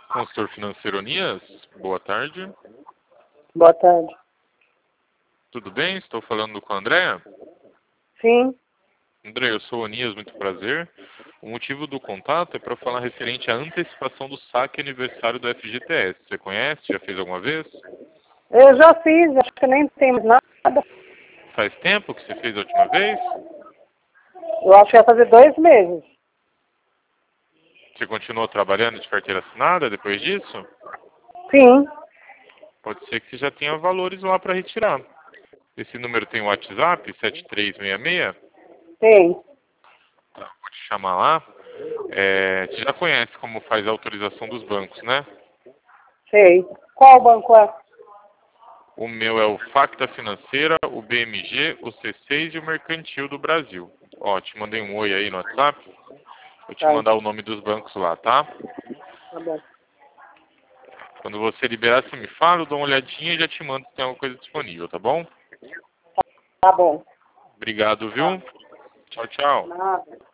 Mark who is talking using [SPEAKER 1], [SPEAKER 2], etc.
[SPEAKER 1] Consultor financeiro Onias, boa tarde.
[SPEAKER 2] Boa tarde.
[SPEAKER 1] Tudo bem? Estou falando com a Andréa.
[SPEAKER 2] Sim.
[SPEAKER 1] André, eu sou o Onias, muito prazer. O motivo do contato é para falar referente à antecipação do saque aniversário do FGTS. Você conhece? Já fez alguma vez?
[SPEAKER 2] Eu já fiz, acho que nem tem mais nada.
[SPEAKER 1] Faz tempo que você fez a última vez?
[SPEAKER 2] Eu acho que ia fazer 2 meses.
[SPEAKER 1] Você continuou trabalhando de carteira assinada depois disso?
[SPEAKER 2] Sim.
[SPEAKER 1] Pode ser que você já tenha valores lá para retirar. Esse número tem o WhatsApp, 7366?
[SPEAKER 2] Tem.
[SPEAKER 1] Tá, vou te chamar lá. Você já conhece como faz a autorização dos bancos, né?
[SPEAKER 2] Sei. Qual banco é?
[SPEAKER 1] O meu é o Facta Financeira, o BMG, o C6 e o Mercantil do Brasil. Ó, te mandei um oi aí no WhatsApp. Vou te
[SPEAKER 2] Tá.
[SPEAKER 1] mandar o nome dos bancos lá, tá?
[SPEAKER 2] Tá bom.
[SPEAKER 1] Quando você liberar, você me fala, eu dou uma olhadinha e já te mando se tem alguma coisa disponível, tá bom?
[SPEAKER 2] Tá bom.
[SPEAKER 1] Obrigado,
[SPEAKER 2] Tá.
[SPEAKER 1] viu? Tchau, tchau.
[SPEAKER 2] Nada.